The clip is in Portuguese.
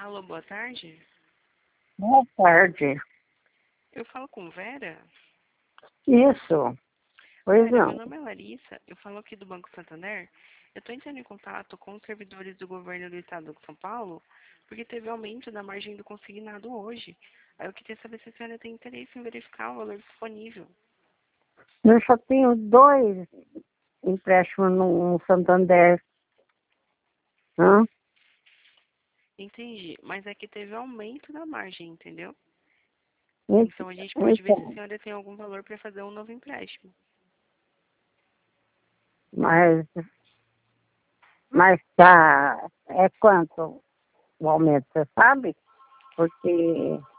Alô, boa tarde. Boa tarde. Eu falo com Vera? Isso. Pois Vera, meu não. nome é Larissa, eu falo aqui do Banco Santander. Eu estou entrando em contato com os servidores do governo do estado de São Paulo, porque teve aumento da margem do consignado hoje. Aí eu queria saber se a senhora tem interesse em verificar o valor disponível. Eu só tenho dois empréstimos no Santander. Hã? Entendi, mas é que teve aumento da margem, entendeu? Ent- Então a gente pode ver se a Então, senhora tem algum valor para fazer um novo empréstimo. mas tá. É quanto o aumento, você sabe? Porque